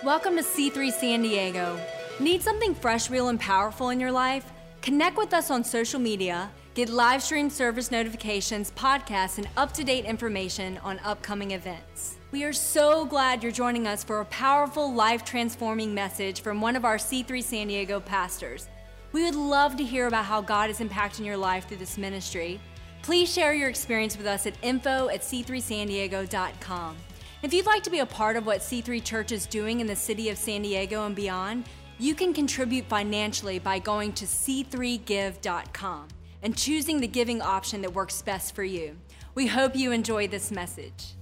Welcome to C3 San Diego. Need something fresh, real, and powerful in your life? Connect with us on social media, get live stream service notifications, podcasts, and up-to-date information on upcoming events. We are so glad you're joining us for a powerful, life-transforming message from one of our C3 San Diego pastors. We would love to hear about how God is impacting your life through this ministry. Please share your experience with us at info@c3sandiego.com. If you'd like to be a part of what C3 Church is doing in the city of San Diego and beyond, you can contribute financially by going to c3give.com and choosing the giving option that works best for you. We hope you enjoy this message.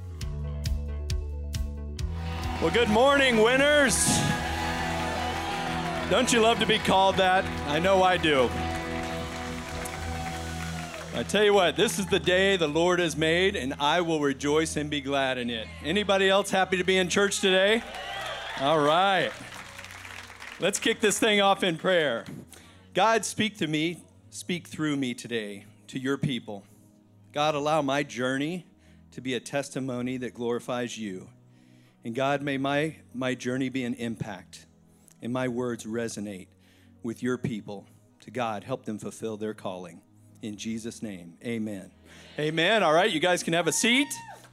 Well, good morning, winners. Don't you love to be called that? I know I do. I tell you what, this is the day the Lord has made, and I will rejoice and be glad in it. Anybody else happy to be in church today? All right. Let's kick this thing off in prayer. God, speak to me, speak through me today to your people. God, allow my journey to be a testimony that glorifies you. And God, may my journey be an impact, and my words resonate with your people. To God, help them fulfill their calling. In Jesus' name, amen. Amen. All right, you guys can have a seat.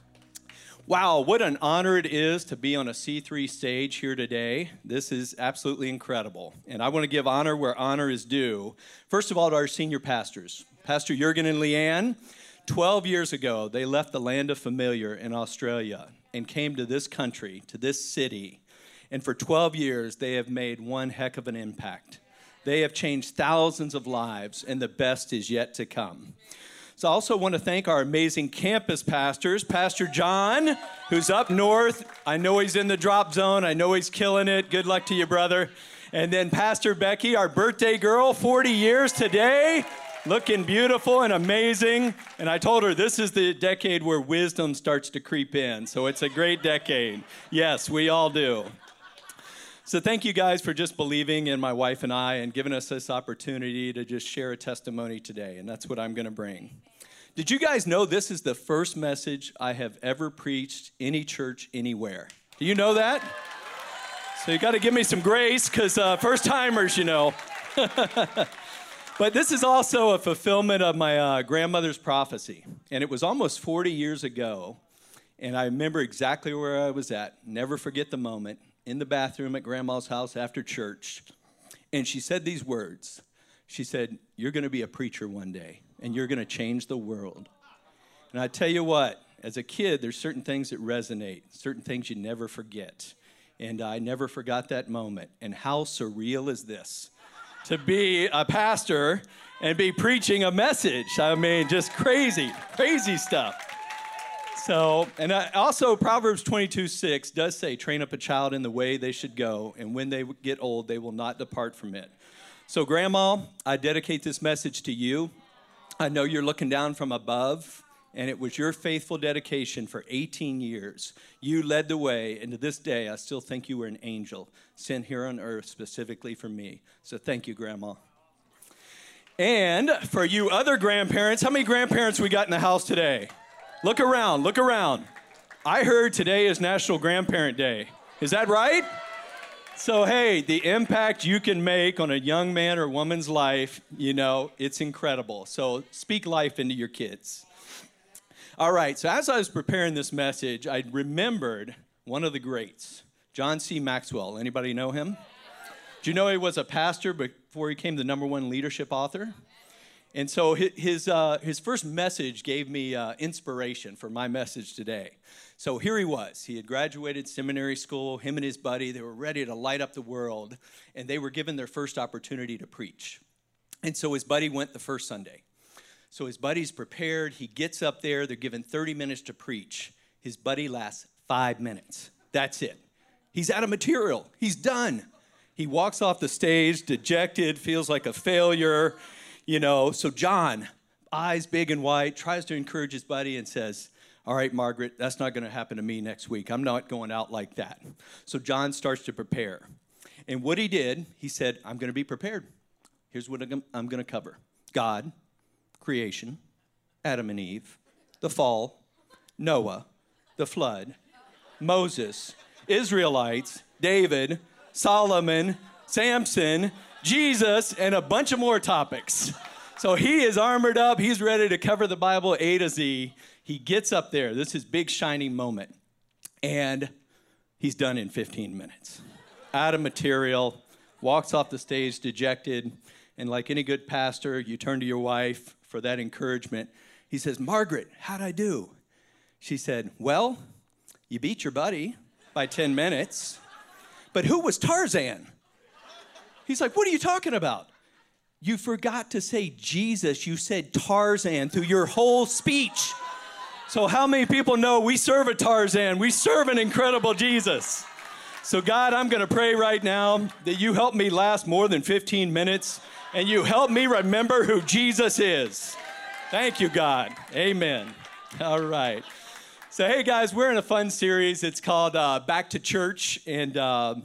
Wow, what an honor it is to be on a C3 stage here today. This is absolutely incredible. And I want to give honor where honor is due. First of all, to our senior pastors, Pastor Jurgen and Leanne. 12 years ago, they left the land of familiar in Australia and came to this country, to this city. And for 12 years, they have made one heck of an impact. They have changed thousands of lives, and the best is yet to come. So I also want to thank our amazing campus pastors, Pastor John, who's up north. I know he's in the drop zone. I know he's killing it. Good luck to you, brother. And then Pastor Becky, our birthday girl, 40 years today, looking beautiful and amazing. And I told her this is the decade where wisdom starts to creep in. So it's a great decade. Yes, we all do. So thank you guys for just believing in my wife and I and giving us this opportunity to just share a testimony today, and that's what I'm going to bring. Did you guys know this is the first message I have ever preached any church anywhere? Do you know that? So you got to give me some grace because first timers, you know. But this is also a fulfillment of my grandmother's prophecy, and it was almost 40 years ago, and I remember exactly where I was at. Never forget the moment. In the bathroom at Grandma's house after church, and she said these words. She said, "You're going to be a preacher one day, and you're going to change the world." And I tell you what, as a kid, there's certain things that resonate, certain things you never forget. And I never forgot that moment. And how surreal is this? To be a pastor and be preaching a message. I mean, just crazy, crazy stuff. So, and also Proverbs 22:6 does say, train up a child in the way they should go, and when they get old, they will not depart from it. So, Grandma, I dedicate this message to you. I know you're looking down from above, and it was your faithful dedication for 18 years. You led the way, and to this day, I still think you were an angel sent here on earth specifically for me. So thank you, Grandma. And for you other grandparents, how many grandparents we got in the house today? Look around, look around. I heard today is National Grandparent Day. Is that right? So, hey, the impact you can make on a young man or woman's life, you know, it's incredible. So speak life into your kids. All right, so as I was preparing this message, I remembered one of the greats, John C. Maxwell. Anybody know him? Do you know he was a pastor before he became the #1 leadership author? And so his first message gave me inspiration for my message today. So here he was. He had graduated seminary school. Him and his buddy, they were ready to light up the world, and they were given their first opportunity to preach. And so his buddy went the first Sunday. So his buddy's prepared. He gets up there. They're given 30 minutes to preach. His buddy lasts 5 minutes. That's it. He's out of material. He's done. He walks off the stage, dejected, feels like a failure. You know, so John, eyes big and white, tries to encourage his buddy and says, "All right, Margaret, that's not going to happen to me next week. I'm not going out like that." So John starts to prepare. And what he did, he said, "I'm going to be prepared. Here's what I'm going to cover. God, creation, Adam and Eve, the fall, Noah, the flood, Moses, Israelites, David, Solomon, Samson, Jesus, and a bunch of more topics. So he is armored up. He's ready to cover the Bible A to Z. He gets up there. This is his big shining moment. And he's done in 15 minutes. Out of material, walks off the stage dejected. And like any good pastor, you turn to your wife for that encouragement. He says, Margaret, how'd I do? She said, well, you beat your buddy by 10 minutes. But who was Tarzan? He's like, what are you talking about? You forgot to say Jesus. You said Tarzan through your whole speech. So how many people know we serve a Tarzan? We serve an incredible Jesus. So God, I'm going to pray right now that you help me last more than 15 minutes and you help me remember who Jesus is. Thank you, God. Amen. All right. So, hey, guys, we're in a fun series. It's called Back to Church. And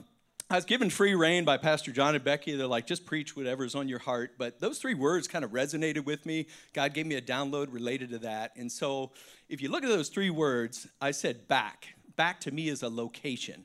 I was given free rein by Pastor John and Becky. They're like, just preach whatever's on your heart. But those three words kind of resonated with me. God gave me a download related to that. And so if you look at those three words, I said back. Back to me is a location.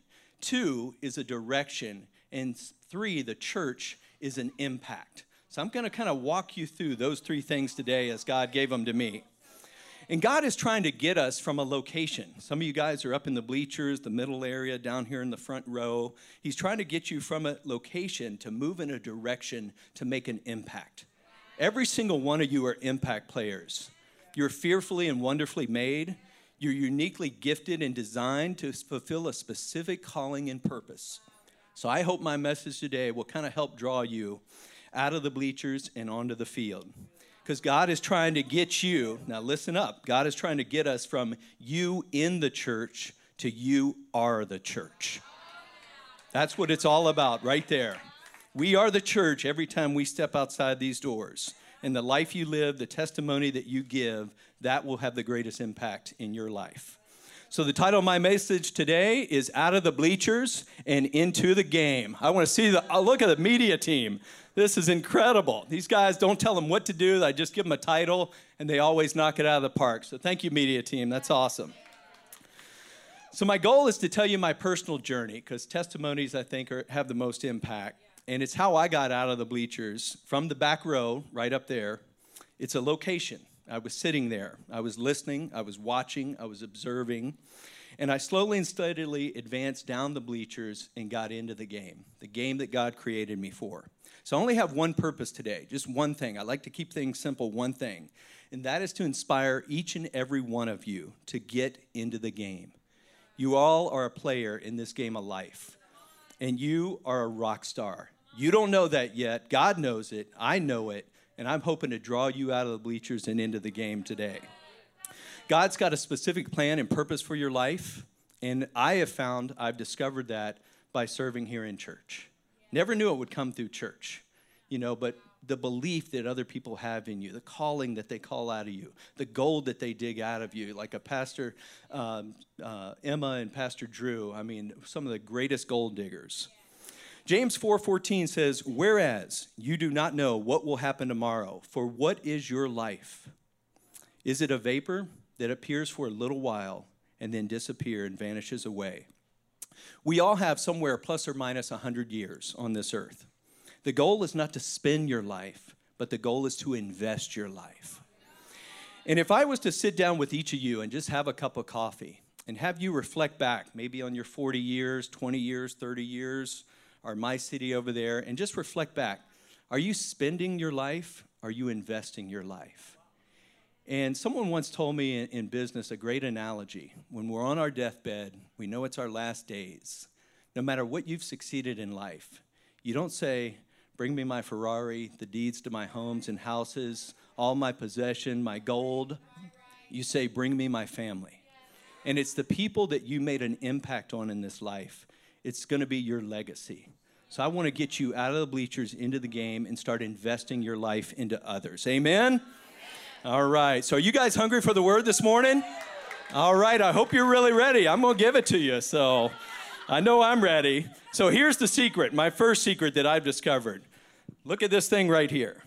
2 is a direction. And 3, the church, is an impact. So I'm going to kind of walk you through those three things today as God gave them to me. And God is trying to get us from a location. Some of you guys are up in the bleachers, the middle area, down here in the front row. He's trying to get you from a location to move in a direction to make an impact. Every single one of you are impact players. You're fearfully and wonderfully made. You're uniquely gifted and designed to fulfill a specific calling and purpose. So I hope my message today will kind of help draw you out of the bleachers and onto the field. Because God is trying to get you, now listen up, God is trying to get us from you in the church to you are the church. That's what it's all about right there. We are the church every time we step outside these doors. And the life you live, the testimony that you give, that will have the greatest impact in your life. So the title of my message today is Out of the Bleachers and Into the Game. I want to see look at the media team. This is incredible. These guys, don't tell them what to do. I just give them a title, and they always knock it out of the park. So thank you, media team. That's awesome. So my goal is to tell you my personal journey, because testimonies, I think, have the most impact. And it's how I got out of the bleachers from the back row right up there. It's a location. I was sitting there. I was listening. I was watching. I was observing. And I slowly and steadily advanced down the bleachers and got into the game that God created me for. So I only have one purpose today, just one thing. I like to keep things simple, one thing. And that is to inspire each and every one of you to get into the game. You all are a player in this game of life. And you are a rock star. You don't know that yet. God knows it. I know it. And I'm hoping to draw you out of the bleachers and into the game today. God's got a specific plan and purpose for your life. And I've discovered that by serving here in church. Never knew it would come through church, but the belief that other people have in you, the calling that they call out of you, the gold that they dig out of you, like a Pastor Emma and Pastor Drew, some of the greatest gold diggers. James 4:14 says, whereas you do not know what will happen tomorrow, for what is your life? Is it a vapor that appears for a little while and then disappears and vanishes away? We all have somewhere plus or minus 100 years on this earth. The goal is not to spend your life, but the goal is to invest your life. And if I was to sit down with each of you and just have a cup of coffee and have you reflect back maybe on your 40 years, 20 years, 30 years, or my city over there, and just reflect back, are you spending your life? Are you investing your life? And someone once told me in business a great analogy. When we're on our deathbed, we know it's our last days. No matter what you've succeeded in life, you don't say, bring me my Ferrari, the deeds to my homes and houses, all my possession, my gold. You say, bring me my family. And it's the people that you made an impact on in this life. It's going to be your legacy. So I want to get you out of the bleachers into the game and start investing your life into others. Amen? All right, so are you guys hungry for the word this morning? All right, I hope you're really ready. I'm going to give it to you, so I know I'm ready. So here's the secret, my first secret that I've discovered. Look at this thing right here.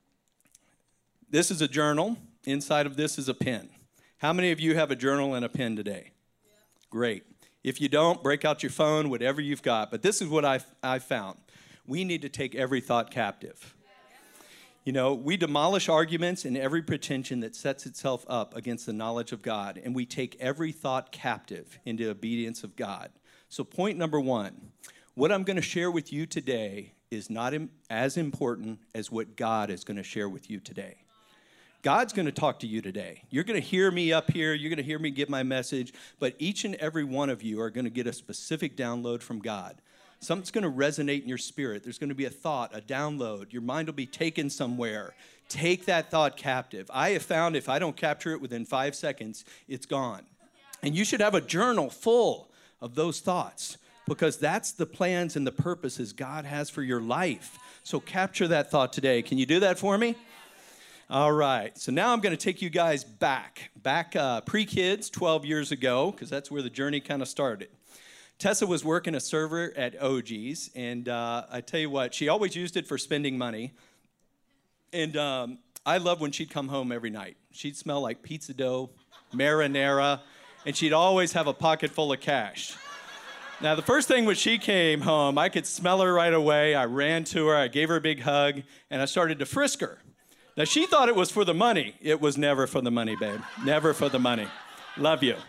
This is a journal. Inside of this is a pen. How many of you have a journal and a pen today? Great. If you don't, break out your phone, whatever you've got. But this is what I found. We need to take every thought captive. You know, we demolish arguments and every pretension that sets itself up against the knowledge of God, and we take every thought captive into obedience of God. So point number one, what I'm going to share with you today is not as important as what God is going to share with you today. God's going to talk to you today. You're going to hear me up here. You're going to hear me give my message, but each and every one of you are going to get a specific download from God. Something's going to resonate in your spirit. There's going to be a thought, a download. Your mind will be taken somewhere. Take that thought captive. I have found if I don't capture it within 5 seconds, it's gone. And you should have a journal full of those thoughts because that's the plans and the purposes God has for your life. So capture that thought today. Can you do that for me? All right. So now I'm going to take you guys back pre-kids 12 years ago because that's where the journey kind of started. Tessa was working a server at OG's, and I tell you what, she always used it for spending money. And I loved when she'd come home every night. She'd smell like pizza dough, marinara, and she'd always have a pocket full of cash. Now, the first thing when she came home, I could smell her right away. I ran to her, I gave her a big hug, and I started to frisk her. Now, she thought it was for the money. It was never for the money, babe. Never for the money. Love you.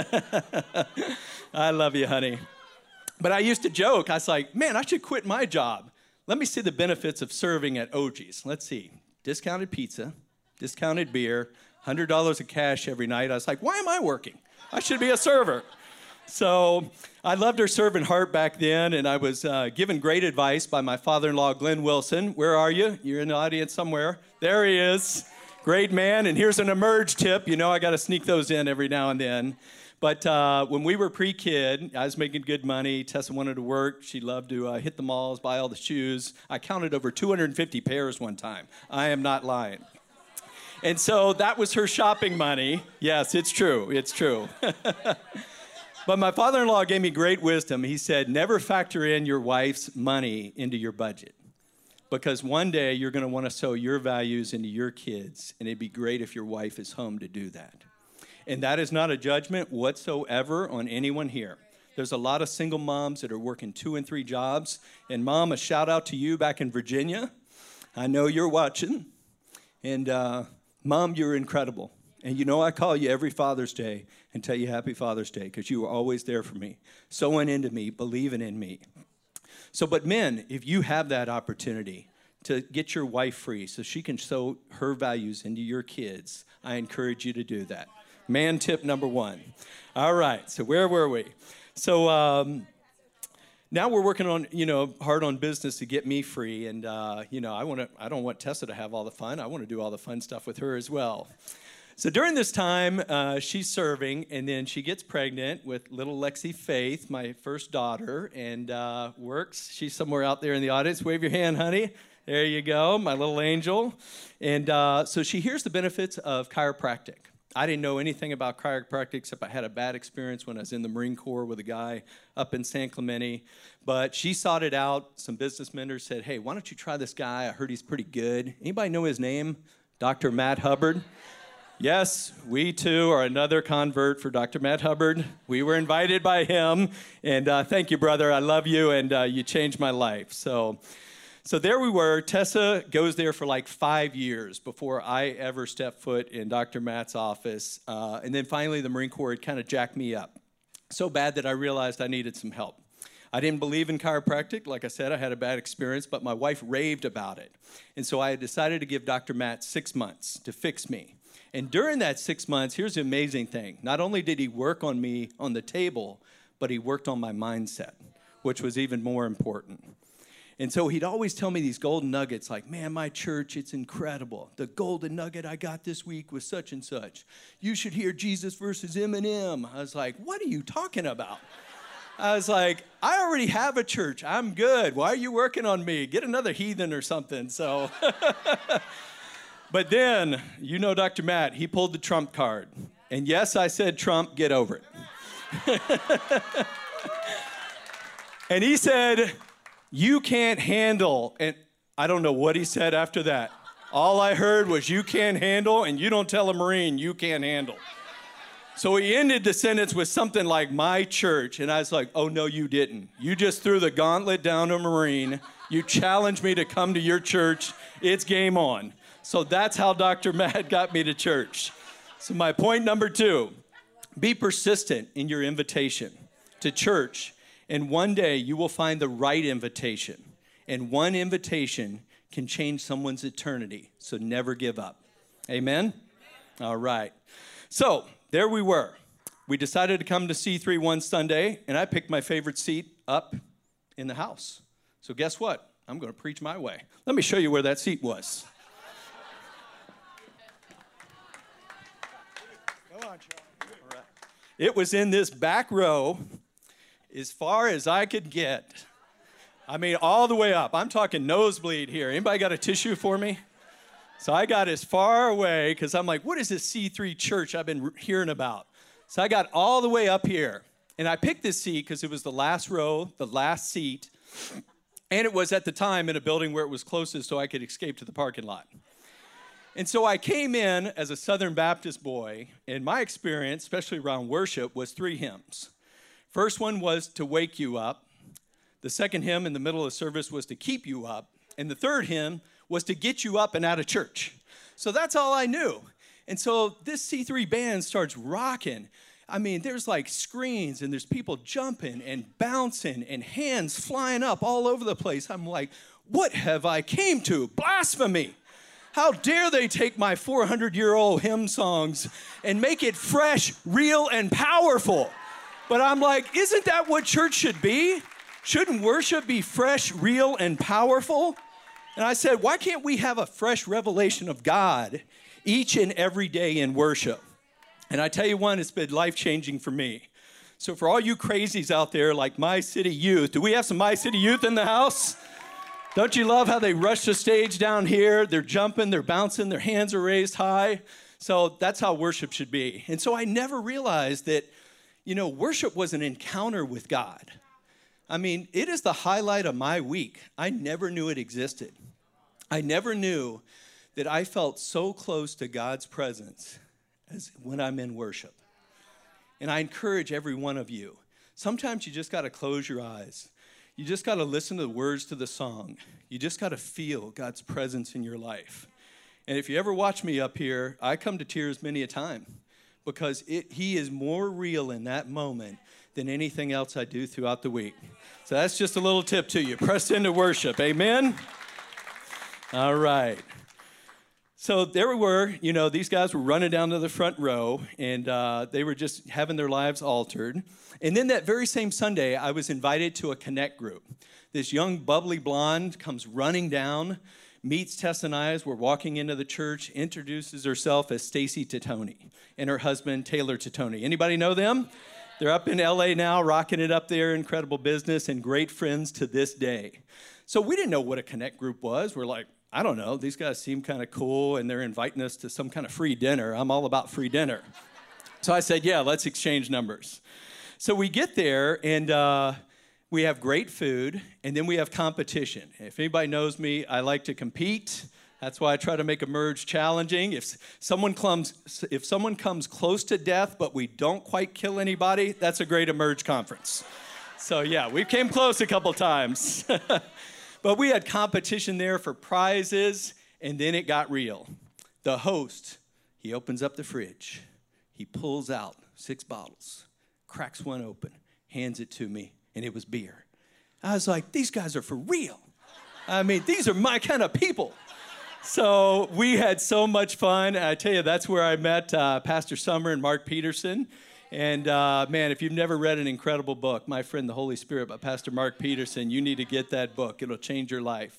I love you, honey. But I used to joke. I was like, man, I should quit my job. Let me see the benefits of serving at OG's. Let's see. Discounted pizza, discounted beer, $100 of cash every night. I was like, why am I working? I should be a server. So I loved her serving heart back then, and I was given great advice by my father-in-law, Glenn Wilson. Where are you? You're in the audience somewhere. There he is. Great man. And here's an emerge tip. You know, I got to sneak those in every now and then. But when we were pre-kid, I was making good money. Tessa wanted to work. She loved to hit the malls, buy all the shoes. I counted over 250 pairs one time. I am not lying. And so that was her shopping money. Yes, it's true. It's true. But my father-in-law gave me great wisdom. He said, never factor in your wife's money into your budget. Because one day you're going to want to sow your values into your kids, and it'd be great if your wife is home to do that. And that is not a judgment whatsoever on anyone here. There's a lot of single moms that are working 2 and 3 jobs. And Mom, a shout out to you back in Virginia. I know you're watching. And Mom, you're incredible. And you know I call you every Father's Day and tell you Happy Father's Day because you were always there for me, sowing into me, believing in me. So, but men, if you have that opportunity to get your wife free so she can sow her values into your kids, I encourage you to do that. Man tip number 1. All right, so where were we? So now we're working on, hard on business to get me free, and I don't want Tessa to have all the fun. I want to do all the fun stuff with her as well. So during this time, she's serving, and then she gets pregnant with little Lexi Faith, my first daughter, and works. She's somewhere out there in the audience. Wave your hand, honey. There you go, my little angel. And so she hears the benefits of chiropractic. I didn't know anything about chiropractic except I had a bad experience when I was in the Marine Corps with a guy up in San Clemente. But she sought it out. Some business mentors said, hey, why don't you try this guy? I heard he's pretty good. Anybody know his name? Dr. Matt Hubbard. Yes, we too are another convert for Dr. Matt Hubbard. We were invited by him. And thank you, brother. I love you, and you changed my life. So there we were. Tessa goes there for like 5 years before I ever stepped foot in Dr. Matt's office. And then finally, the Marine Corps had kind of jacked me up so bad that I realized I needed some help. I didn't believe in chiropractic. Like I said, I had a bad experience, but my wife raved about it. And so I had decided to give Dr. Matt 6 months to fix me. And during that 6 months, here's the amazing thing. Not only did he work on me on the table, but he worked on my mindset, which was even more important. And so he'd always tell me these golden nuggets like, man, my church, it's incredible. The golden nugget I got this week was such and such. You should hear Jesus versus Eminem. I was like, what are you talking about? I was like, I already have a church. I'm good. Why are you working on me? Get another heathen or something. So, but then, Dr. Matt, he pulled the Trump card. And yes, I said, Trump, get over it. And he said, you can't handle, and I don't know what he said after that. All I heard was, you can't handle, and you don't tell a Marine you can't handle. So he ended the sentence with something like, my church. And I was like, oh, no, you didn't. You just threw the gauntlet down to a Marine. You challenged me to come to your church. It's game on. So that's how Dr. Matt got me to church. So my point number 2, be persistent in your invitation to church. And one day you will find the right invitation. And one invitation can change someone's eternity. So never give up. Amen? All right. So there we were. We decided to come to C3 one Sunday, and I picked my favorite seat up in the house. So guess what? I'm going to preach my way. Let me show you where that seat was. Come on, Charlie. All right. It was in this back row as far as I could get. I mean, all the way up. I'm talking nosebleed here. Anybody got a tissue for me? So I got as far away because I'm like, what is this C3 church I've been hearing about? So I got all the way up here. And I picked this seat because it was the last row, the last seat. And it was at the time in a building where it was closest so I could escape to the parking lot. And so I came in as a Southern Baptist boy. And my experience, especially around worship, was 3 hymns. First one was to wake you up. The second hymn in the middle of the service was to keep you up. And the third hymn was to get you up and out of church. So that's all I knew. And so this C3 band starts rocking. I mean, there's like screens and there's people jumping and bouncing and hands flying up all over the place. I'm like, what have I came to? Blasphemy. How dare they take my 400-year-old hymn songs and make it fresh, real, and powerful? But I'm like, isn't that what church should be? Shouldn't worship be fresh, real, and powerful? And I said, why can't we have a fresh revelation of God each and every day in worship? And I tell you one, it's been life-changing for me. So for all you crazies out there like My City Youth, do we have some My City Youth in the house? Don't you love how they rush the stage down here? They're jumping, they're bouncing, their hands are raised high. So that's how worship should be. And so I never realized that, worship was an encounter with God. I mean, it is the highlight of my week. I never knew it existed. I never knew that I felt so close to God's presence as when I'm in worship. And I encourage every one of you, sometimes you just got to close your eyes. You just got to listen to the words to the song. You just got to feel God's presence in your life. And if you ever watch me up here, I come to tears many a time because He is more real in that moment than anything else I do throughout the week. So that's just a little tip to you. Press into worship. Amen? All right. So there we were. These guys were running down to the front row, and they were just having their lives altered. And then that very same Sunday, I was invited to a Connect group. This young, bubbly blonde comes running down, meets Tess and I as we're walking into the church, introduces herself as Stacy Titoni and her husband, Taylor Titoni. Anybody know them? They're up in L.A. now, rocking it up there, incredible business, and great friends to this day. So we didn't know what a Connect group was. We're like, I don't know, these guys seem kind of cool, and they're inviting us to some kind of free dinner. I'm all about free dinner. So I said, yeah, let's exchange numbers. So we get there, and we have great food, and then we have competition. If anybody knows me, I like to compete. That's why I try to make Emerge challenging. If someone comes close to death, but we don't quite kill anybody, that's a great Emerge conference. So yeah, we came close a couple times. But we had competition there for prizes, and then it got real. The host, he opens up the fridge. He pulls out 6 bottles, cracks one open, hands it to me, and it was beer. I was like, these guys are for real. I mean, these are my kind of people. So we had so much fun. I tell you, that's where I met Pastor Summer and Mark Peterson. And man, if you've never read an incredible book, My Friend, the Holy Spirit by Pastor Mark Peterson, you need to get that book. It'll change your life.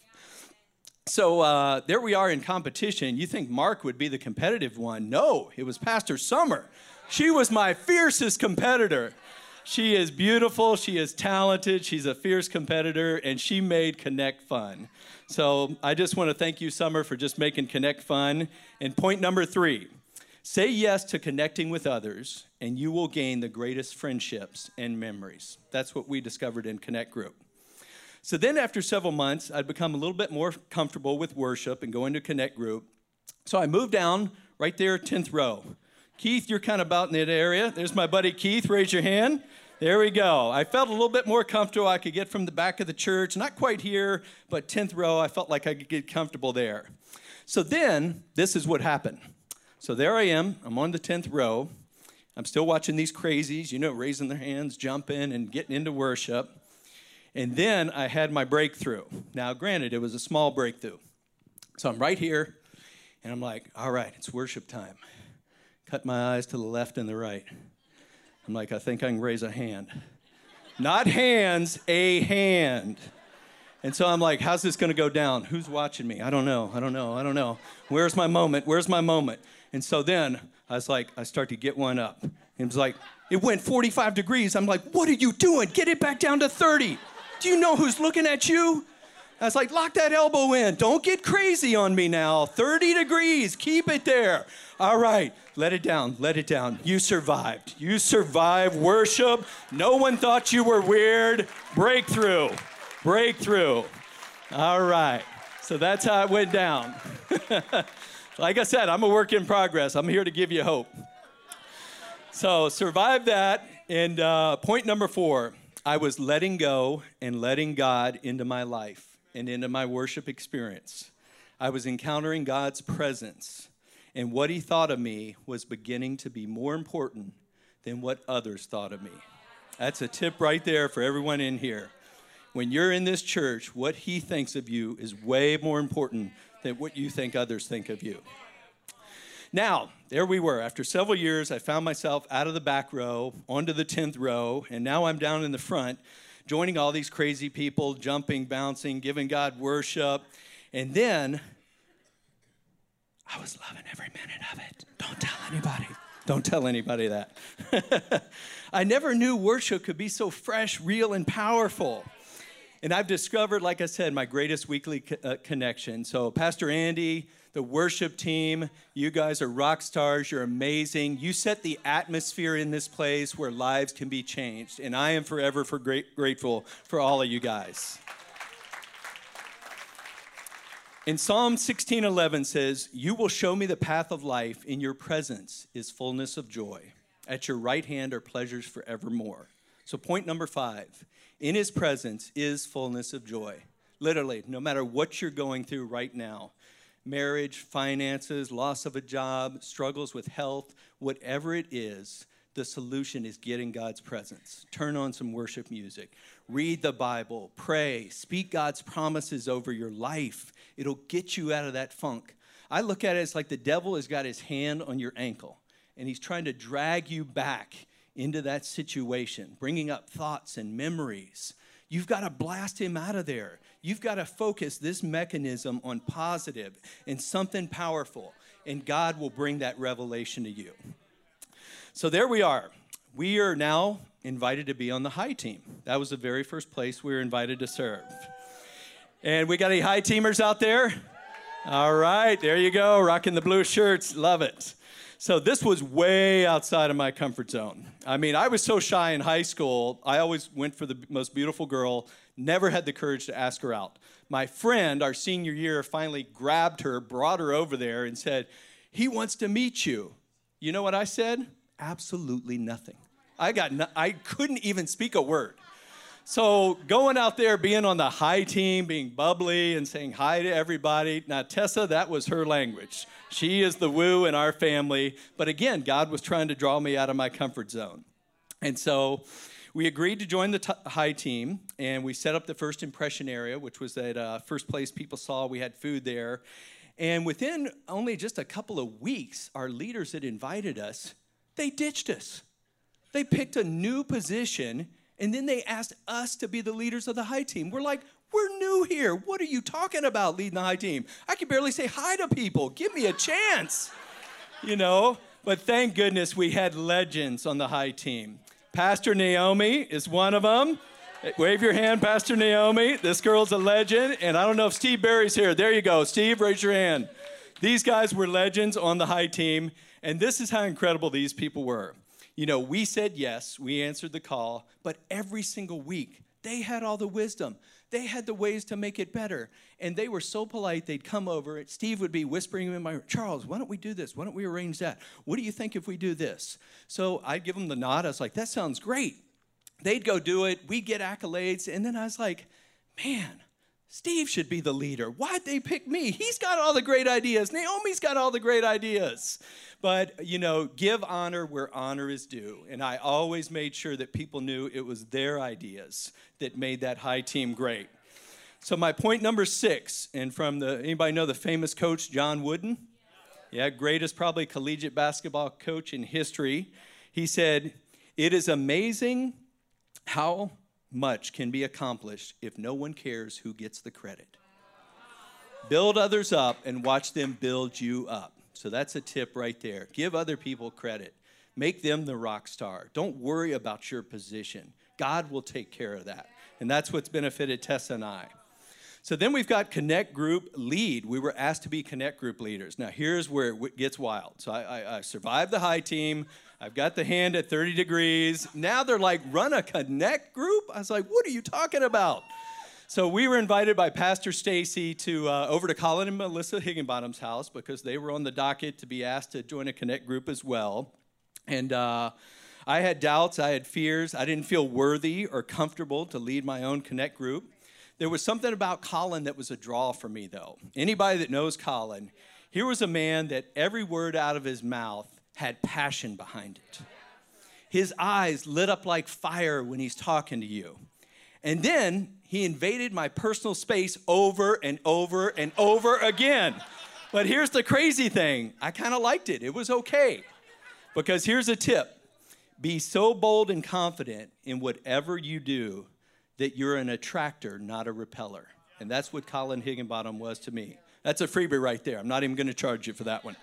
So there we are in competition. You think Mark would be the competitive one. No, it was Pastor Summer. She was my fiercest competitor. She is beautiful. She is talented. She's a fierce competitor, and she made Connect fun. So I just want to thank you, Summer, for just making Connect fun. And point number 3. Say yes to connecting with others, and you will gain the greatest friendships and memories. That's what we discovered in Connect Group. So then after several months, I'd become a little bit more comfortable with worship and going to Connect Group. So I moved down right there, 10th row. Keith, you're kind of about in that area. There's my buddy Keith. Raise your hand. There we go. I felt a little bit more comfortable. I could get from the back of the church, not quite here, but 10th row. I felt like I could get comfortable there. So then, this is what happened. So there I am. I'm on the 10th row. I'm still watching these crazies, raising their hands, jumping, and getting into worship. And then I had my breakthrough. Now, granted, it was a small breakthrough. So I'm right here, and I'm like, all right, it's worship time. Cut my eyes to the left and the right. I'm like, I think I can raise a hand. Not hands, a hand. And so I'm like, how's this going to go down? Who's watching me? I don't know. Where's my moment? And so then I was like, I start to get one up. And it was like, it went 45 degrees. I'm like, what are you doing? Get it back down to 30. Do you know who's looking at you? I was like, lock that elbow in. Don't get crazy on me now. 30 degrees. Keep it there. All right. Let it down. You survived. You survived worship. No one thought you were weird. Breakthrough. All right. So that's how it went down. Like I said, I'm a work in progress. I'm here to give you hope. So survived that. And point number 4, I was letting go and letting God into my life and into my worship experience. I was encountering God's presence. And what he thought of me was beginning to be more important than what others thought of me. That's a tip right there for everyone in here. When you're in this church, what he thinks of you is way more important than what you think others think of you. Now, there we were. After several years, I found myself out of the back row, onto the 10th row, and now I'm down in the front, joining all these crazy people, jumping, bouncing, giving God worship. And then I was loving every minute of it. Don't tell anybody that. I never knew worship could be so fresh, real, and powerful. And I've discovered, like I said, my greatest weekly connection. So Pastor Andy, the worship team, you guys are rock stars. You're amazing. You set the atmosphere in this place where lives can be changed. And I am forever grateful for all of you guys. In Psalm 16:11 says, "You will show me the path of life. In your presence is fullness of joy. At your right hand are pleasures forevermore." So point number 5, in his presence is fullness of joy. Literally, no matter what you're going through right now, marriage, finances, loss of a job, struggles with health, whatever it is, the solution is get in God's presence. Turn on some worship music. Read the Bible. Pray. Speak God's promises over your life. It'll get you out of that funk. I look at it as like the devil has got his hand on your ankle, and he's trying to drag you back into that situation, bringing up thoughts and memories. You've got to blast him out of there. You've got to focus this mechanism on positive and something powerful, and God will bring that revelation to you. So there we are. We are now invited to be on the high team. That was the very first place we were invited to serve. And we got any high teamers out there? All right, there you go, rocking the blue shirts. Love it. So this was way outside of my comfort zone. I mean, I was so shy in high school. I always went for the most beautiful girl, never had the courage to ask her out. My friend, our senior year, finally grabbed her, brought her over there, and said, "He wants to meet you." You know what I said? Absolutely nothing. I couldn't even speak a word. So going out there, being on the high team, being bubbly and saying hi to everybody. Now, Tessa, that was her language. She is the woo in our family. But again, God was trying to draw me out of my comfort zone. And so we agreed to join the high team, and we set up the first impression area, which was that first place people saw. We had food there. And within only just a couple of weeks, our leaders that invited us, they ditched us. They picked a new position, and then they asked us to be the leaders of the high team. We're like, we're new here. What are you talking about leading the high team? I can barely say hi to people. Give me a chance, you know? But thank goodness we had legends on the high team. Pastor Naomi is one of them. Wave your hand, Pastor Naomi. This girl's a legend. And I don't know if Steve Barry's here. There you go. Steve, raise your hand. These guys were legends on the high team. And this is how incredible these people were. You know, we said yes, we answered the call, but every single week They had all the wisdom. They had the ways to make it better. And they were so polite, they'd come over. Steve would be whispering in my ear, Charles, why don't we do this? Why don't we arrange that? What do you think if we do this? So I'd give them the nod. I was like, that sounds great. They'd go do it. We'd get accolades. And then I was like, man, Steve should be the leader. Why'd they pick me? He's got all the great ideas. Naomi's got all the great ideas. But, give honor where honor is due. And I always made sure that people knew it was their ideas that made that high team great. So my point number 6, and anybody know the famous coach, John Wooden? Yeah, greatest probably collegiate basketball coach in history. He said, it is amazing how much can be accomplished if no one cares who gets the credit. Build others up and watch them build you up. So that's a tip right there. Give other people credit. Make them the rock star. Don't worry about your position. God will take care of that. And that's what's benefited Tessa and I. So then we've got Connect Group Lead. We were asked to be Connect Group leaders. Now here's where it gets wild. So I survived the high team. I've got the hand at 30 degrees. Now they're like, run a Connect Group? I was like, what are you talking about? So we were invited by Pastor Stacy to over to Colin and Melissa Higginbottom's house because they were on the docket to be asked to join a Connect Group as well. And I had doubts, I had fears. I didn't feel worthy or comfortable to lead my own Connect Group. There was something about Colin that was a draw for me, though. Anybody that knows Colin, here was a man that every word out of his mouth had passion behind it. His eyes lit up like fire when he's talking to you. And then he invaded my personal space over and over and over again. But here's the crazy thing. I kind of liked it. It was okay. Because here's a tip. Be so bold and confident in whatever you do that you're an attractor, not a repeller. And that's what Colin Higginbottom was to me. That's a freebie right there. I'm not even going to charge you for that one.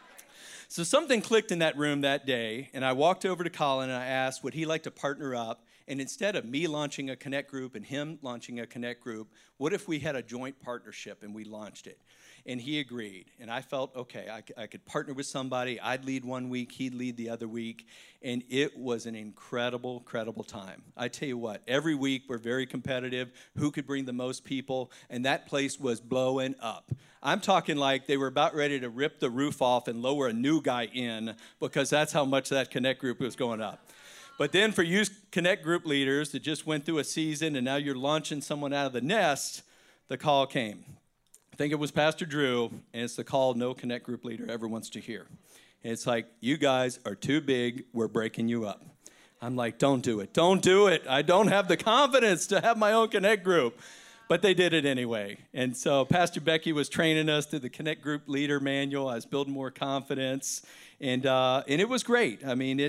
So something clicked in that room that day, and I walked over to Colin and I asked, would he like to partner up? And instead of me launching a Connect Group and him launching a Connect Group, what if we had a joint partnership and we launched it? And he agreed. And I felt, okay, I could partner with somebody. I'd lead one week, he'd lead the other week. And it was an incredible, incredible time. I tell you what, every week we're very competitive. Who could bring the most people? And that place was blowing up. I'm talking like they were about ready to rip the roof off and lower a new guy in because that's how much that Connect Group was going up. But then for you Connect Group leaders that just went through a season and now you're launching someone out of the nest, the call came. I think it was Pastor Drew, and it's the call no Connect Group leader ever wants to hear. And it's like, you guys are too big, we're breaking you up. I'm like, don't do it, don't do it. I don't have the confidence to have my own Connect Group. But they did it anyway. And so Pastor Becky was training us through the Connect Group Leader Manual. I was building more confidence, and it was great. I mean,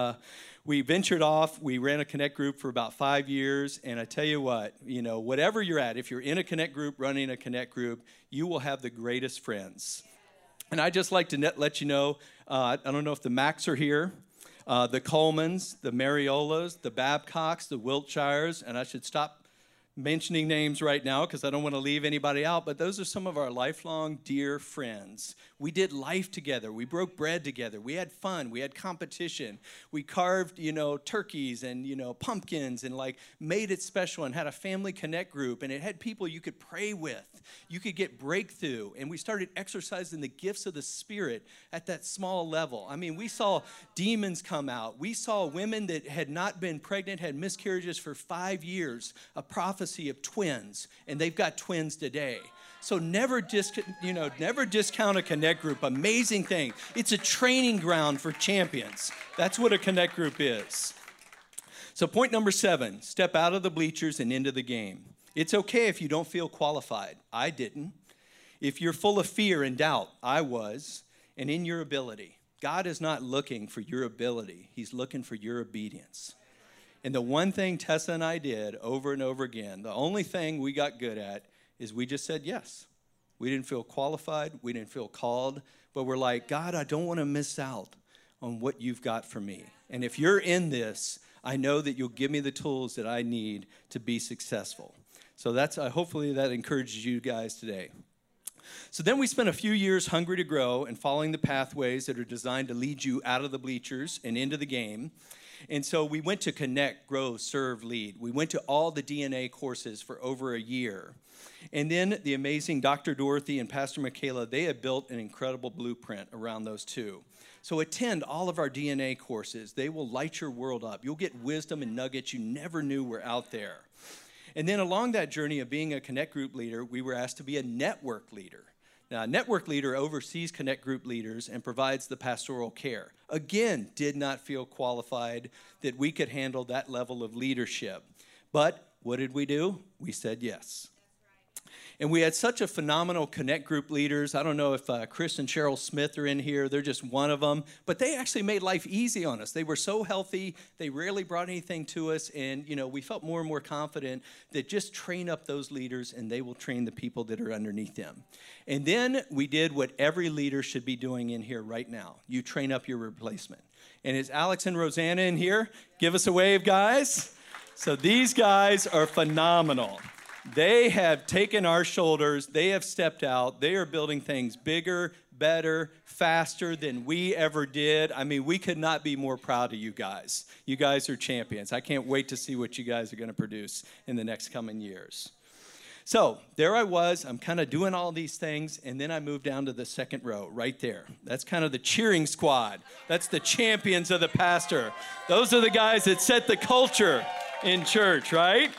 we ventured off. We ran a Connect Group for about 5 years, and I tell you what, whatever you're at, if you're in a Connect Group, running a Connect Group, you will have the greatest friends. And I just like to let you know, I don't know if the Macs are here, the Colemans, the Mariolas, the Babcocks, the Wiltshires, and I should stop mentioning names right now because I don't want to leave anybody out, but those are some of our lifelong dear friends. We did life together. We broke bread together. We had fun. We had competition. We carved, turkeys and, pumpkins and made it special and had a family Connect Group, and it had people you could pray with. You could get breakthrough, and we started exercising the gifts of the Spirit at that small level. I mean, we saw demons come out. We saw women that had not been pregnant, had miscarriages for 5 years, a prophecy of twins, and they've got twins today. So never discount a Connect Group. Amazing thing. It's a training ground for champions. That's what a Connect Group is. So point number 7, step out of the bleachers and into the game. It's okay if you don't feel qualified. I didn't. If you're full of fear and doubt, I was, and in your ability. God is not looking for your ability. He's looking for your obedience. And the one thing Tessa and I did over and over again, the only thing we got good at is we just said yes. We didn't feel qualified. We didn't feel called. But we're like, God, I don't want to miss out on what you've got for me. And if you're in this, I know that you'll give me the tools that I need to be successful. So that's hopefully that encourages you guys today. So then we spent a few years hungry to grow and following the pathways that are designed to lead you out of the bleachers and into the game. And so we went to Connect, Grow, Serve, Lead. We went to all the DNA courses for over a year. And then the amazing Dr. Dorothy and Pastor Michaela, they have built an incredible blueprint around those two. So attend all of our DNA courses. They will light your world up. You'll get wisdom and nuggets you never knew were out there. And then along that journey of being a Connect group leader, we were asked to be a network leader. Now, a network leader oversees Connect group leaders and provides the pastoral care. Again, did not feel qualified that we could handle that level of leadership. But what did we do? We said yes. And we had such a phenomenal Connect group leaders. I don't know if Chris and Cheryl Smith are in here. They're just one of them. But they actually made life easy on us. They were so healthy. They rarely brought anything to us. And, we felt more and more confident that just train up those leaders and they will train the people that are underneath them. And then we did what every leader should be doing in here right now. You train up your replacement. And is Alex and Rosanna in here? Give us a wave, guys. So these guys are phenomenal. They have taken our shoulders. They have stepped out. They are building things bigger, better, faster than we ever did. I mean, we could not be more proud of you guys. You guys are champions. I can't wait to see what you guys are going to produce in the next coming years. So there I was. I'm kind of doing all these things, and then I moved down to the second row right there. That's kind of the cheering squad. That's the champions of the pastor. Those are the guys that set the culture in church, right?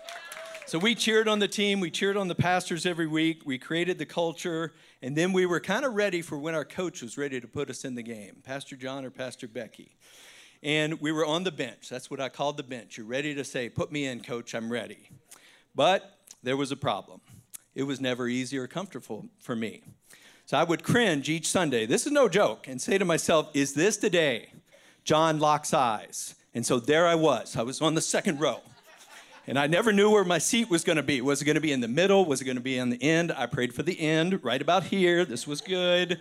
So we cheered on the team, we cheered on the pastors every week, we created the culture, and then we were kind of ready for when our coach was ready to put us in the game, Pastor John or Pastor Becky. And we were on the bench. That's what I called the bench. You're ready to say, put me in, coach, I'm ready. But there was a problem. It was never easy or comfortable for me. So I would cringe each Sunday, this is no joke, and say to myself, is this the day John locks eyes? And so there I was on the second row. And I never knew where my seat was going to be. Was it going to be in the middle? Was it going to be on the end? I prayed for the end, right about here. This was good,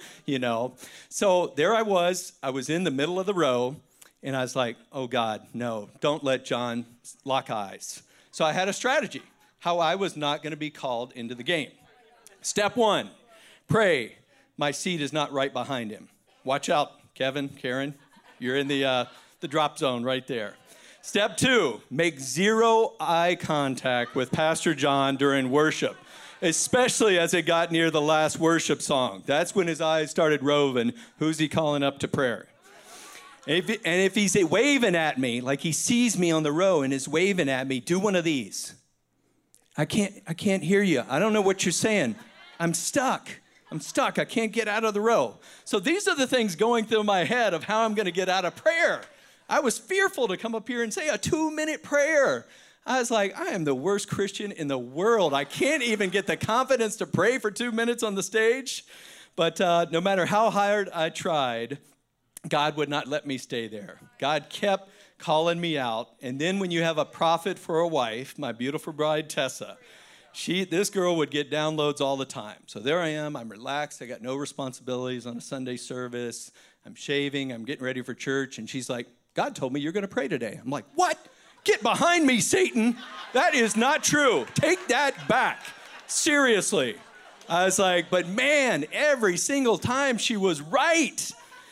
So there I was in the middle of the row, and I was like, oh, God, no, don't let John lock eyes. So I had a strategy, how I was not going to be called into the game. Step one, pray my seat is not right behind him. Watch out, Kevin, Karen, you're in the drop zone right there. Step two, make zero eye contact with Pastor John during worship, especially as it got near the last worship song. That's when his eyes started roving. Who's he calling up to prayer? And if he's waving at me, like he sees me on the row and is waving at me, do one of these. I can't hear you. I don't know what you're saying. I'm stuck. I can't get out of the row. So these are the things going through my head of how I'm going to get out of prayer. I was fearful to come up here and say a 2-minute prayer. I was like, I am the worst Christian in the world. I can't even get the confidence to pray for 2 minutes on the stage. But no matter how hard I tried, God would not let me stay there. God kept calling me out. And then when you have a prophet for a wife, my beautiful bride, Tessa, this girl would get downloads all the time. So there I am. I'm relaxed. I got no responsibilities on a Sunday service. I'm shaving. I'm getting ready for church. And she's like, God told me you're going to pray today. I'm like, what? Get behind me, Satan. That is not true. Take that back. Seriously. I was like, but man, every single time she was right.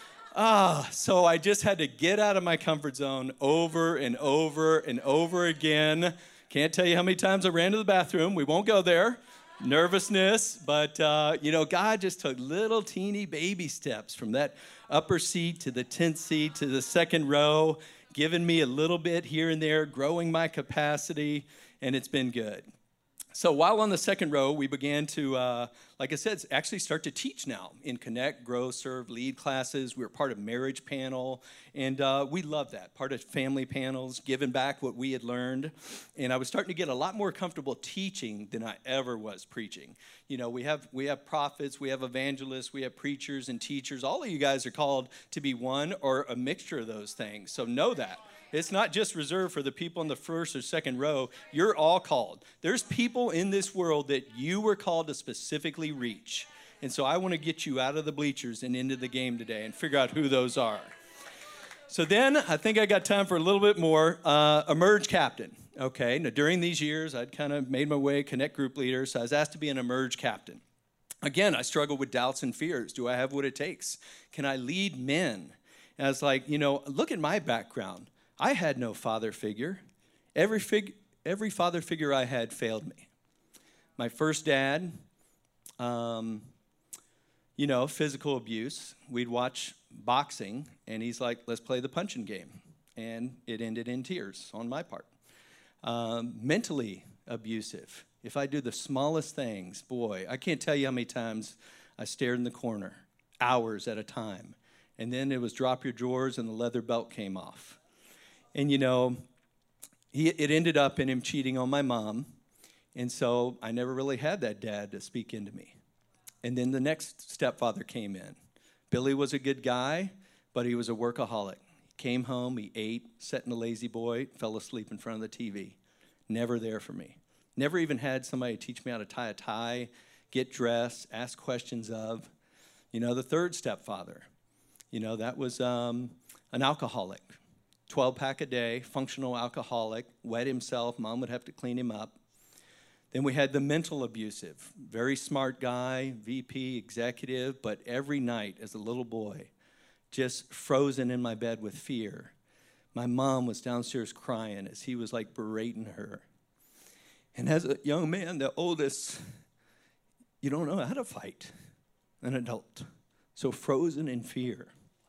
So I just had to get out of my comfort zone over and over and over again. Can't tell you how many times I ran to the bathroom. We won't go there. Nervousness. But, God just took little teeny baby steps from that upper seat to the 10th seat to the second row, giving me a little bit here and there, growing my capacity, and it's been good. So while on the second row, we began to, like I said, actually start to teach now in Connect, Grow, Serve, Lead classes. We were part of marriage panel, and we love that, part of family panels, giving back what we had learned. And I was starting to get a lot more comfortable teaching than I ever was preaching. We have prophets, we have evangelists, we have preachers and teachers. All of you guys are called to be one or a mixture of those things, so know that. It's not just reserved for the people in the first or second row. You're all called. There's people in this world that you were called to specifically reach. And so I want to get you out of the bleachers and into the game today and figure out who those are. So then I think I got time for a little bit more. Emerge captain. Okay, now during these years, I'd kind of made my way, Connect group leader, so I was asked to be an Emerge captain. Again, I struggled with doubts and fears. Do I have what it takes? Can I lead men? And I was like, look at my background. I had no father figure. Every father figure I had failed me. My first dad, physical abuse. We'd watch boxing, and he's like, let's play the punching game. And it ended in tears on my part. Mentally abusive. If I do the smallest things, boy, I can't tell you how many times I stared in the corner, hours at a time. And then it was drop your drawers and the leather belt came off. And it ended up in him cheating on my mom. And so I never really had that dad to speak into me. And then the next stepfather came in. Billy was a good guy, but he was a workaholic. He came home, he ate, sat in a lazy boy, fell asleep in front of the TV. Never there for me. Never even had somebody teach me how to tie a tie, get dressed, ask questions of. The third stepfather, that was an alcoholic. 12-pack a day, functional alcoholic, wet himself, mom would have to clean him up. Then we had the mental abusive, very smart guy, VP, executive, but every night as a little boy, just frozen in my bed with fear. My mom was downstairs crying as he was like berating her. And as a young man, the oldest, you don't know how to fight an adult. So frozen in fear.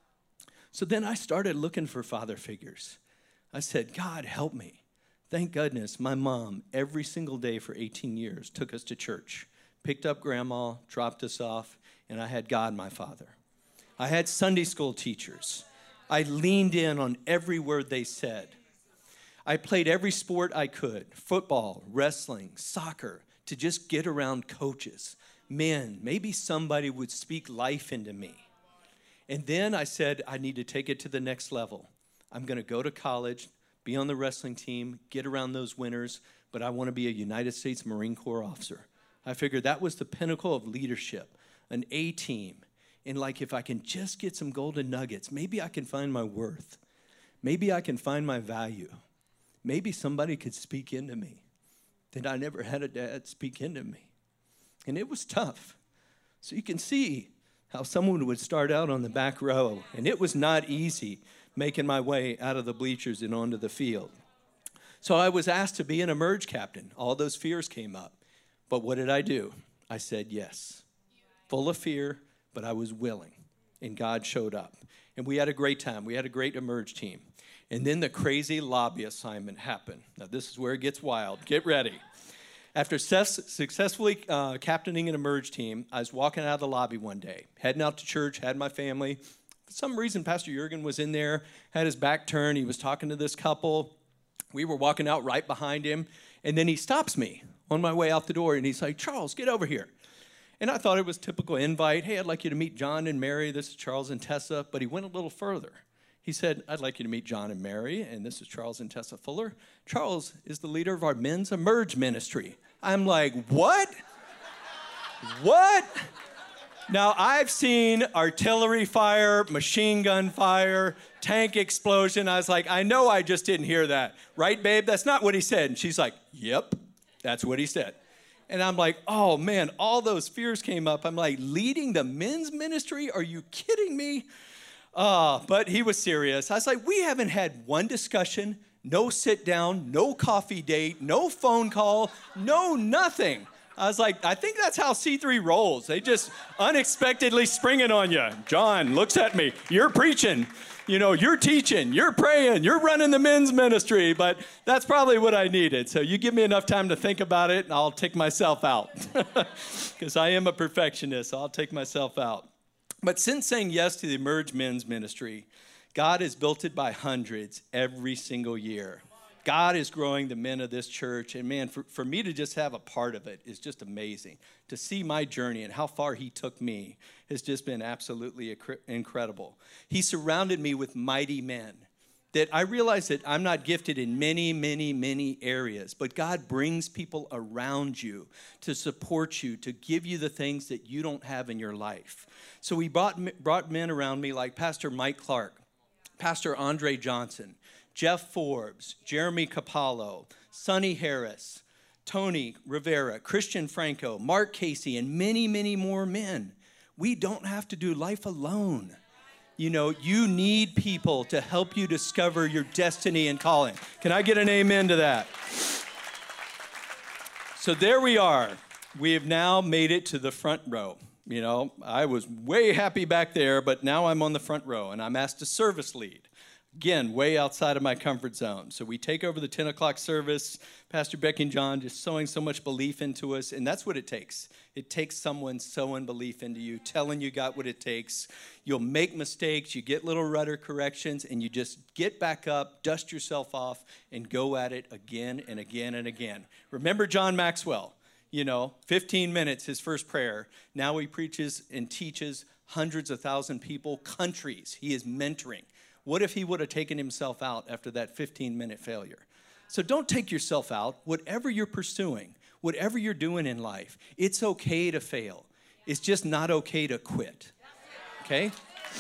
So then I started looking for father figures. I said, God, help me. Thank goodness my mom, every single day for 18 years, took us to church, picked up grandma, dropped us off, and I had God, my father. I had Sunday school teachers. I leaned in on every word they said. I played every sport I could, football, wrestling, soccer, to just get around coaches. Men, maybe somebody would speak life into me. And then I said, I need to take it to the next level. I'm going to go to college, be on the wrestling team, get around those winners, but I want to be a United States Marine Corps officer. I figured that was the pinnacle of leadership, an A team. And like, if I can just get some golden nuggets, maybe I can find my worth. Maybe I can find my value. Maybe somebody could speak into me. Then I never had a dad speak into me. And it was tough. So you can see how someone would start out on the back row, and it was not easy making my way out of the bleachers and onto the field. So I was asked to be an emerge captain. All those fears came up. But what did I do? I said yes. Full of fear, but I was willing, and God showed up. And we had a great time. We had a great emerge team. And then the crazy lobby assignment happened. Now, this is where it gets wild. Get ready. After successfully captaining an emerge team, I was walking out of the lobby one day, heading out to church, had my family. For some reason, Pastor Jurgen was in there, had his back turned. He was talking to this couple. We were walking out right behind him, and then he stops me on my way out the door, and he's like, Charles, get over here. And I thought it was typical invite. Hey, I'd like you to meet John and Mary. This is Charles and Tessa. But he went a little further. He said, I'd like you to meet John and Mary, and this is Charles and Tessa Fuller. Charles is the leader of our men's emerge ministry. I'm like, what? What? Now, I've seen artillery fire, machine gun fire, tank explosion. I was like, I know I just didn't hear that. Right, babe? That's not what he said. And she's like, yep, that's what he said. And I'm like, oh, man, all those fears came up. I'm like, leading the men's ministry? Are you kidding me? But he was serious. I was like, we haven't had one discussion, no sit down, no coffee date, no phone call, no nothing. I was like, I think that's how C3 rolls. They just unexpectedly spring it on you. John looks at me. You're preaching. You're teaching. You're praying. You're running the men's ministry. But that's probably what I needed. So you give me enough time to think about it, and I'll take myself out. Because I am a perfectionist. So I'll take myself out. But since saying yes to the Emerge Men's Ministry, God has built it by hundreds every single year. God is growing the men of this church. And man, for me to just have a part of it is just amazing. To see my journey and how far he took me has just been absolutely incredible. He surrounded me with mighty men that I realize that I'm not gifted in many, many, many areas, but God brings people around you to support you, to give you the things that you don't have in your life. So he brought men around me like Pastor Mike Clark, Pastor Andre Johnson, Jeff Forbes, Jeremy Capallo, Sonny Harris, Tony Rivera, Christian Franco, Mark Casey, and many, many more men. We don't have to do life alone. You need people to help you discover your destiny and calling. Can I get an amen to that? So there we are. We have now made it to the front row. I was way happy back there, but now I'm on the front row, and I'm asked to service lead. Again, way outside of my comfort zone. So we take over the 10 o'clock service. Pastor Becky and John just sowing so much belief into us, and that's what it takes. It takes someone sowing belief into you, telling you got what it takes. You'll make mistakes, you get little rudder corrections, and you just get back up, dust yourself off, and go at it again and again and again. Remember John Maxwell, 15 minutes, his first prayer. Now he preaches and teaches hundreds of thousand people, countries. He is mentoring. What if he would have taken himself out after that 15-minute failure? So don't take yourself out. Whatever you're pursuing, whatever you're doing in life, it's okay to fail. It's just not okay to quit. Okay?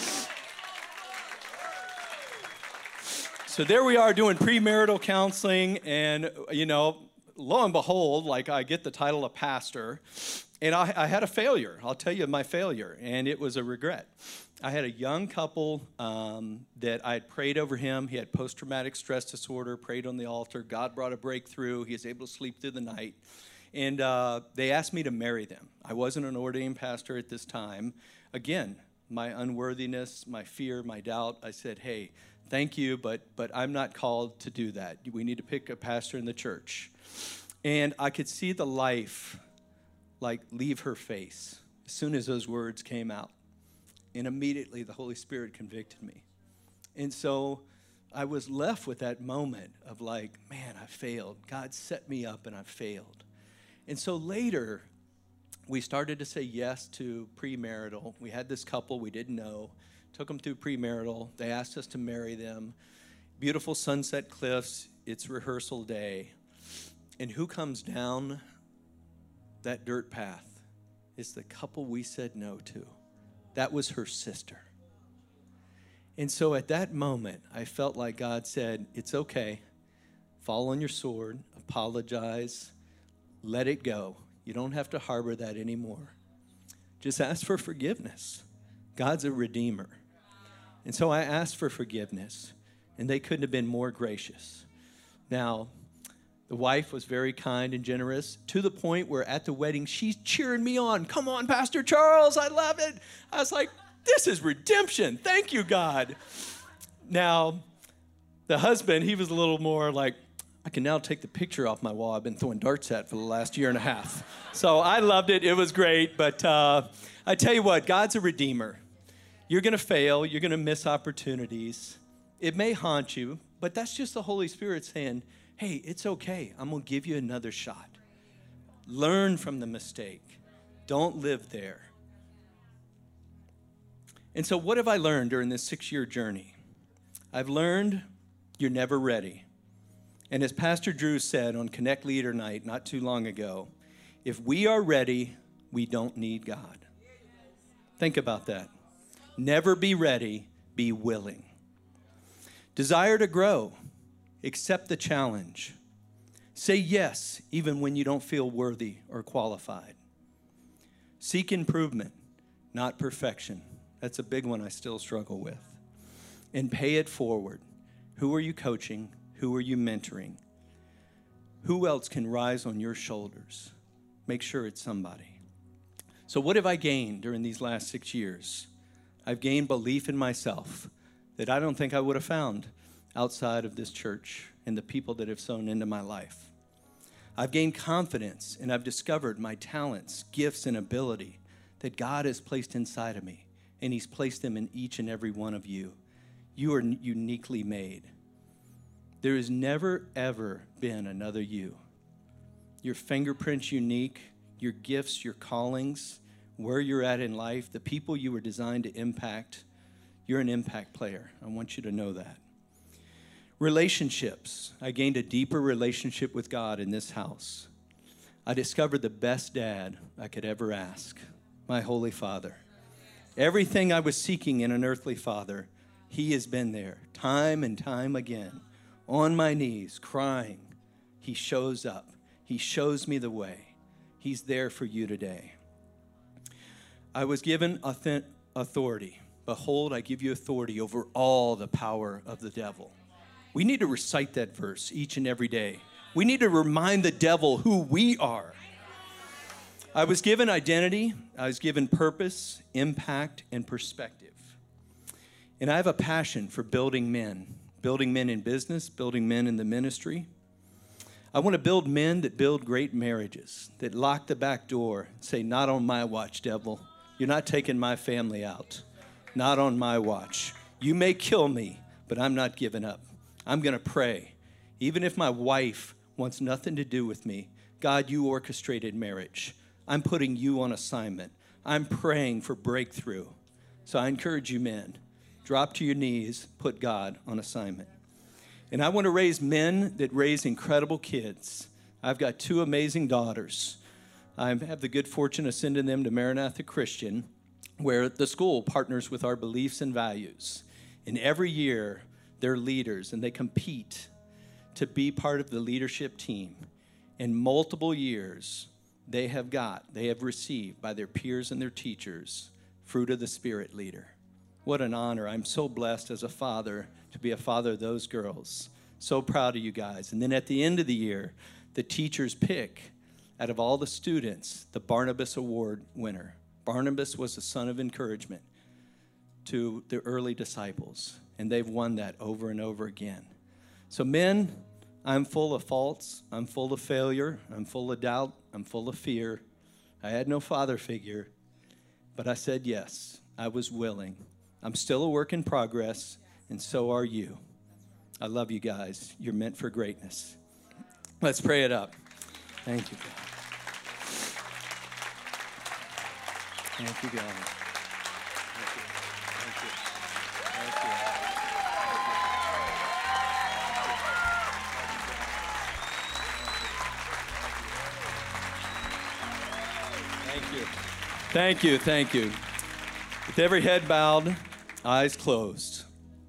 So there we are doing premarital counseling, and, lo and behold, I get the title of pastor, and I had a failure. I'll tell you my failure, and it was a regret. I had a young couple that I had prayed over him. He had post-traumatic stress disorder, prayed on the altar. God brought a breakthrough. He was able to sleep through the night. And they asked me to marry them. I wasn't an ordained pastor at this time. Again, my unworthiness, my fear, my doubt, I said, hey, thank you, but I'm not called to do that. We need to pick a pastor in the church. And I could see the life, leave her face as soon as those words came out. And immediately the Holy Spirit convicted me. And so I was left with that moment of man, I failed. God set me up and I failed. And so later, we started to say yes to premarital. We had this couple we didn't know. Took them through premarital. They asked us to marry them. Beautiful Sunset Cliffs. It's rehearsal day. And who comes down that dirt path? It's the couple we said no to. That was her sister. And so at that moment, I felt like God said, it's okay. Fall on your sword, apologize, let it go. You don't have to harbor that anymore. Just ask for forgiveness. God's a redeemer. And so I asked for forgiveness, and they couldn't have been more gracious. Now, the wife was very kind and generous to the point where at the wedding, she's cheering me on. Come on, Pastor Charles, I love it. I was like, this is redemption. Thank you, God. Now, the husband, he was a little more I can now take the picture off my wall I've been throwing darts at for the last year and a half. So I loved it. It was great. But I tell you what, God's a redeemer. You're going to fail. You're going to miss opportunities. It may haunt you, but that's just the Holy Spirit saying, hey, it's okay. I'm going to give you another shot. Learn from the mistake. Don't live there. And so what have I learned during this 6-year journey? I've learned you're never ready. And as Pastor Drew said on Connect Leader Night not too long ago, if we are ready, we don't need God. Think about that. Never be ready, be willing. Desire to grow. Accept the challenge. Say yes, even when you don't feel worthy or qualified. Seek improvement, not perfection. That's a big one I still struggle with. And pay it forward. Who are you coaching? Who are you mentoring? Who else can rise on your shoulders? Make sure it's somebody. So what have I gained during these last 6 years? I've gained belief in myself that I don't think I would have found outside of this church and the people that have sown into my life. I've gained confidence, and I've discovered my talents, gifts, and ability that God has placed inside of me, and He's placed them in each and every one of you. You are uniquely made. There has never, ever been another you. Your fingerprint's unique, your gifts, your callings, where you're at in life, the people you were designed to impact. You're an impact player. I want you to know that. Relationships. I gained a deeper relationship with God in this house. I discovered the best dad I could ever ask, my Holy Father. Everything I was seeking in an earthly father, He has been there time and time again, on my knees, crying. He shows up. He shows me the way. He's there for you today. I was given authority Behold, I give you authority over all the power of the devil. We need to recite that verse each and every day. We need to remind the devil who we are. I was given identity, I was given purpose, impact, and perspective. And I have a passion for building men in business, building men in the ministry. I want to build men that build great marriages, that lock the back door and say, not on my watch, devil. You're not taking my family out. Not on my watch. You may kill me, but I'm not giving up. I'm going to pray. Even if my wife wants nothing to do with me, God, you orchestrated marriage. I'm putting you on assignment. I'm praying for breakthrough. So I encourage you men, drop to your knees, put God on assignment. And I want to raise men that raise incredible kids. I've got 2 amazing daughters. I have the good fortune of sending them to Maranatha Christian, where the school partners with our beliefs and values. And every year, they're leaders, and they compete to be part of the leadership team. In multiple years, they have received by their peers and their teachers, Fruit of the Spirit leader. What an honor. I'm so blessed as a father to be a father of those girls. So proud of you guys. And then at the end of the year, the teachers pick, out of all the students, the Barnabas Award winner. Barnabas was a son of encouragement to the early disciples, and they've won that over and over again. So men, I'm full of faults. I'm full of failure. I'm full of doubt. I'm full of fear. I had no father figure, but I said yes. I was willing. I'm still a work in progress, and so are you. I love you guys. You're meant for greatness. Let's pray it up. Thank you, God. Thank you, God. Thank you. Thank you. Thank you. Thank you. Thank you. With every head bowed, eyes closed.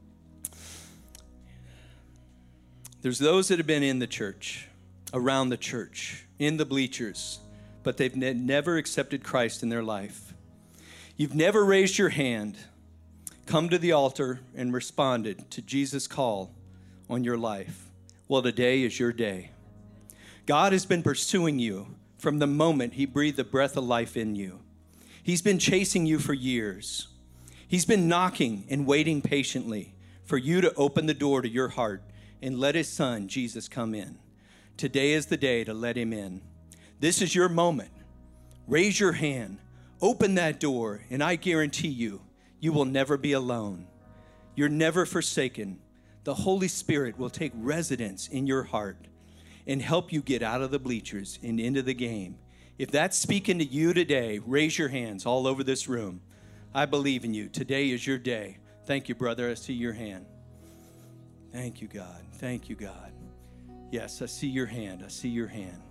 There's those that have been in the church, around the church, in the bleachers, but they've never accepted Christ in their life. You've never raised your hand, come to the altar, and responded to Jesus' call on your life. Well, today is your day. God has been pursuing you from the moment he breathed the breath of life in you. He's been chasing you for years. He's been knocking and waiting patiently for you to open the door to your heart and let his son, Jesus, come in. Today is the day to let him in. This is your moment. Raise your hand, open that door, and I guarantee you, you will never be alone. You're never forsaken. The Holy Spirit will take residence in your heart and help you get out of the bleachers and into the game. If that's speaking to you today, raise your hands all over this room. I believe in you. Today is your day. Thank you, brother. I see your hand. Thank you, God. Thank you, God. Yes, I see your hand. I see your hand.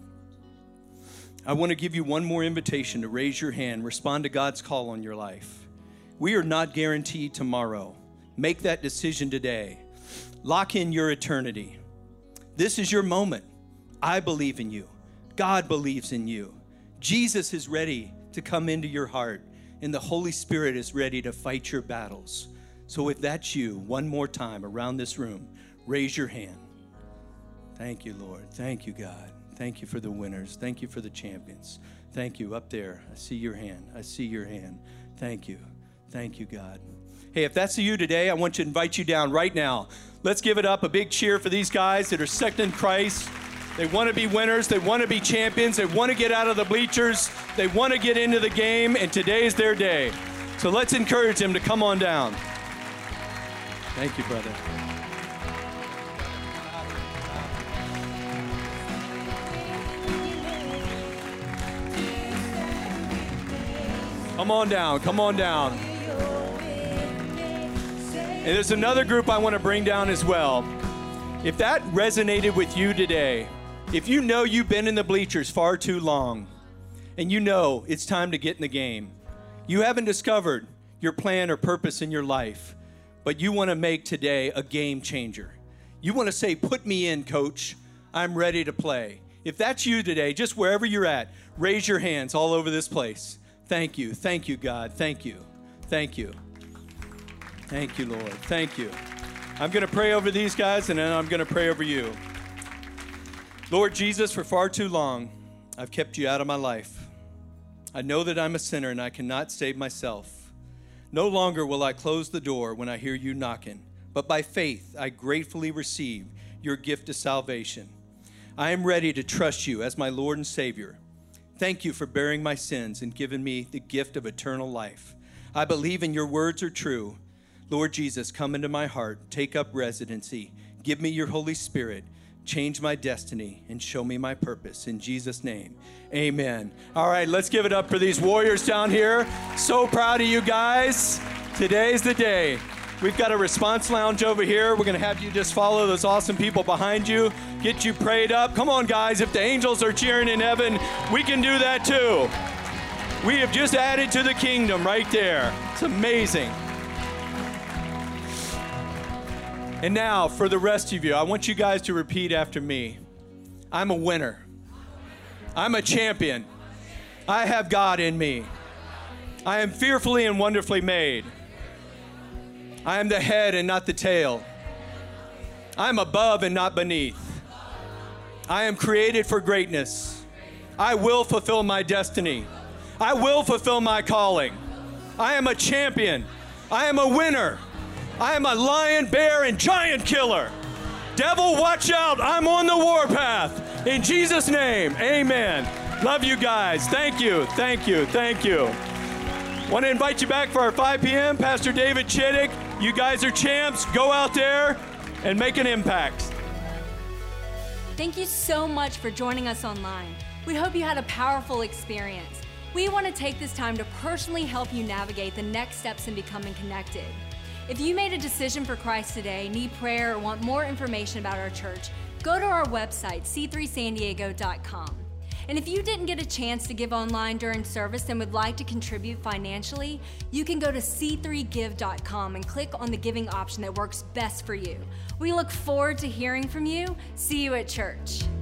I want to give you one more invitation to raise your hand, respond to God's call on your life. We are not guaranteed tomorrow. Make that decision today. Lock in your eternity. This is your moment. I believe in you. God believes in you. Jesus is ready to come into your heart, and the Holy Spirit is ready to fight your battles. So if that's you, one more time around this room, raise your hand. Thank you, Lord. Thank you, God. Thank you for the winners. Thank you for the champions. Thank you. Up there, I see your hand. I see your hand. Thank you. Thank you, God. Hey, if that's you today, I want to invite you down right now. Let's give it up, a big cheer for these guys that are second in Christ. They want to be winners. They want to be champions. They want to get out of the bleachers. They want to get into the game, and today is their day. So let's encourage them to come on down. Thank you, brother. Come on down. Come on down. And there's another group I want to bring down as well. If that resonated with you today, if you know you've been in the bleachers far too long, and you know it's time to get in the game, you haven't discovered your plan or purpose in your life, but you want to make today a game changer. You want to say, put me in, coach. I'm ready to play. If that's you today, just wherever you're at, raise your hands all over this place. Thank you. Thank you, God. Thank you. Thank you. Thank you, Lord. Thank you. I'm going to pray over these guys, and then I'm going to pray over you. Lord Jesus, for far too long, I've kept you out of my life. I know that I'm a sinner and I cannot save myself. No longer will I close the door when I hear you knocking, but by faith I gratefully receive your gift of salvation. I am ready to trust you as my Lord and Savior. Thank you for bearing my sins and giving me the gift of eternal life. I believe in your words are true. Lord Jesus, come into my heart, take up residency, give me your Holy Spirit, change my destiny, and show me my purpose. In Jesus' name, amen. All right, let's give it up for these warriors down here. So proud of you guys. Today's the day. We've got a response lounge over here. We're going to have you just follow those awesome people behind you, get you prayed up. Come on, guys. If the angels are cheering in heaven, we can do that too. We have just added to the kingdom right there. It's amazing. And now, for the rest of you, I want you guys to repeat after me. I'm a winner. I'm a champion. I have God in me. I am fearfully and wonderfully made. I am the head and not the tail. I am above and not beneath. I am created for greatness. I will fulfill my destiny. I will fulfill my calling. I am a champion. I am a winner. I am a lion, bear, and giant killer. Devil, watch out. I'm on the warpath. In Jesus' name, amen. Love you guys. Thank you, thank you, thank you. Want to invite you back for our 5 p.m. Pastor David Chittick. You guys are champs. Go out there and make an impact. Thank you so much for joining us online. We hope you had a powerful experience. We want to take this time to personally help you navigate the next steps in becoming connected. If you made a decision for Christ today, need prayer, or want more information about our church, go to our website, c3sandiego.com. And if you didn't get a chance to give online during service and would like to contribute financially, you can go to c3give.com and click on the giving option that works best for you. We look forward to hearing from you. See you at church.